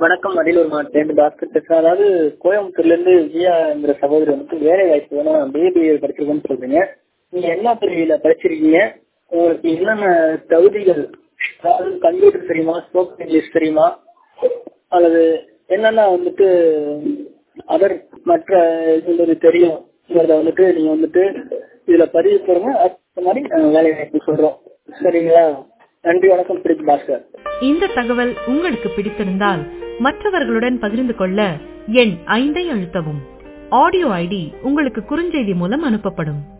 வணக்கம். அரியலூர் மாவட்டத்திலிருந்து பாஸ்கர் பேசுறேன். அதாவது கோயம்புத்தூர்ல இருந்து விஜயாங்கிற சகோதரி வந்துட்டு வேலை வாய்ப்பு வேணும், பிஏ படிச்சிருக்கோன்னு சொல்றீங்க. நீங்க என்ன பிரிவுல படிச்சிருக்கீங்க? உங்களுக்கு என்னென்ன தகுதிகள், அதாவது கம்ப்யூட்டர் தெரியுமா, ஸ்போக்கன் இங்கிலீஷ் தெரியுமா, அல்லது என்னென்ன வந்துட்டு அதர் மற்ற இது தெரியும்ங்கிறத வந்துட்டு நீங்க வந்துட்டு இதுல பதிவு போடுங்க. அது மாதிரி வேலை வாய்ப்பு சொல்றோம். சரிங்களா? நன்றி, வணக்கம். பிடிக்கும் பாஸ்கர். இந்த தகவல் உங்களுக்கு பிடித்திருந்தால் மற்றவர்களுடன் பகிர்ந்து கொள்ள எண் 5 அழுத்தவும். ஆடியோ ஐடி உங்களுக்கு குறுஞ்செய்தி மூலம் அனுப்பப்படும்.